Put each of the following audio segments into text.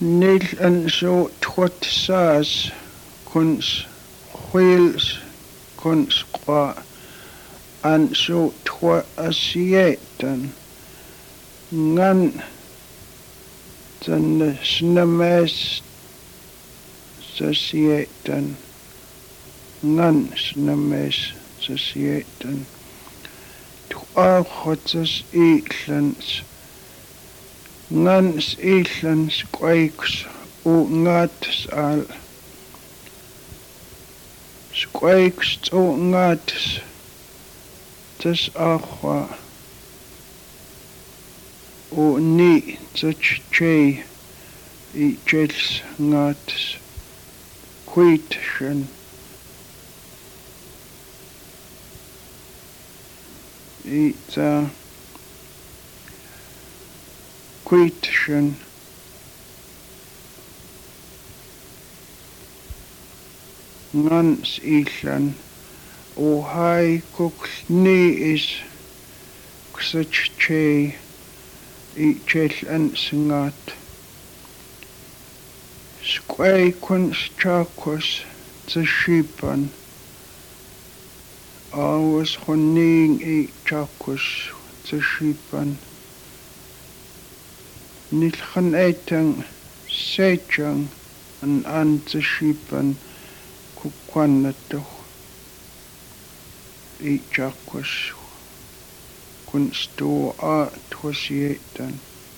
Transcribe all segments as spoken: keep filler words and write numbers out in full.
Nil en zo twat saas kuns huils kuns qua en zo twa asieten ngan ten snames sasieten ngan snames sasieten twa khots iklans ngans iklans quakes u ngats al quakes u ngats tas aqua u ni such che i chels ngats quitchen it's a quitchen ngans ilan o hai kuk ni is such che i chel an singat squay kun chakos tshipan always honing i chakos tshipan nilkhan etang sechang an an tshipan kukwannato i chakos kun sto a twasietan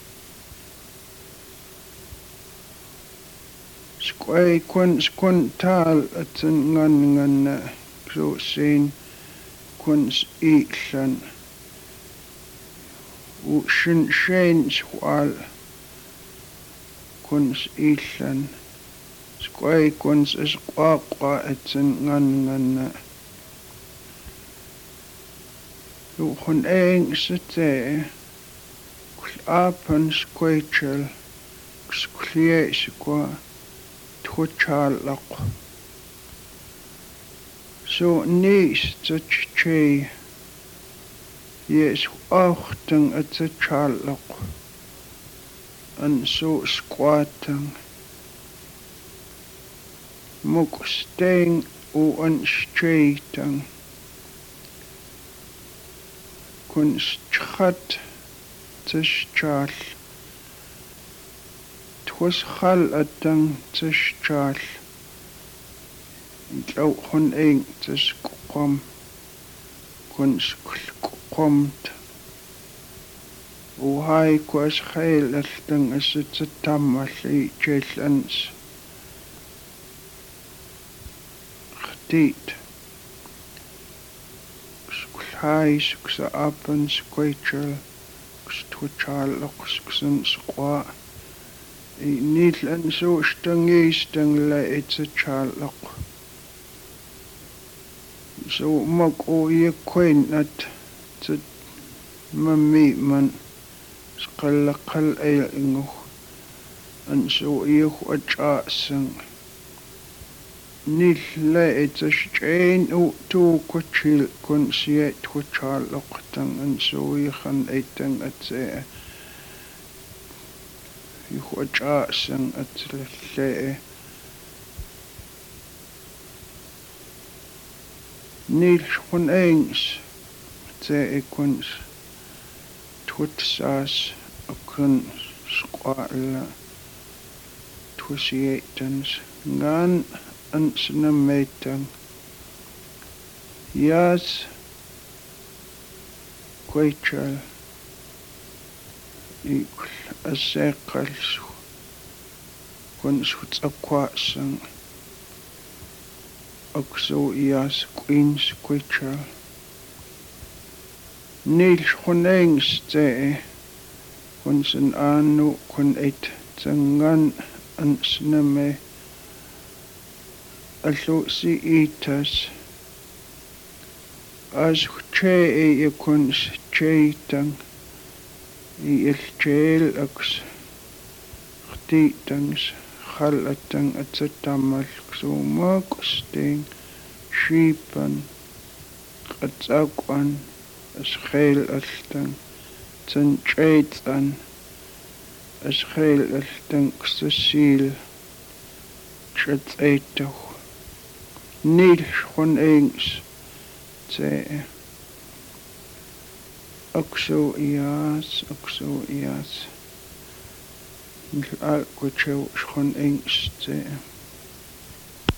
squay kun kun tal at ngan ngan so sein kun iklan u shin shin swal kun iklan squay kun is qua qua at ngan ngan u hun eng sete apan squachel squie squa twchalaq so nis such che yes achtang at twchalaq and so squatang muk steng u an straightang kun schat tschal twas khal atang tschal ilau hun eng tschqom kun skomt u hai kwas khail atang asit tamal i chelans khtit hai suksa apan squachel twchal oxen squa i nil an so stangi stangla it's a chalok so mak o ye quain at t mami man sqalqal ay ingo an so ye khwacha sang nil la it's a chain o to kochil kun sie twchal oqtang an so ye khan etang at se you khwacha sang at le nil khun engs te kun twtsas akun sqala twsietans ngan an snametang yas quachal ikl aseqal kun sutaqwasang akso yas queens quachal nil khunengs te kun san anu kun et tangan an sname allo si itas as che e kun cheitang i el chel aks khtitangs khalatang atsatamal so maksting shipan qatsaqwan as khel altang tsan chaitan أشخيل التنكسسيل شت أيتو نيل شخون إنكس تي أكسو إياس أكسو إياس الأل كوتشو شخون إنكس تي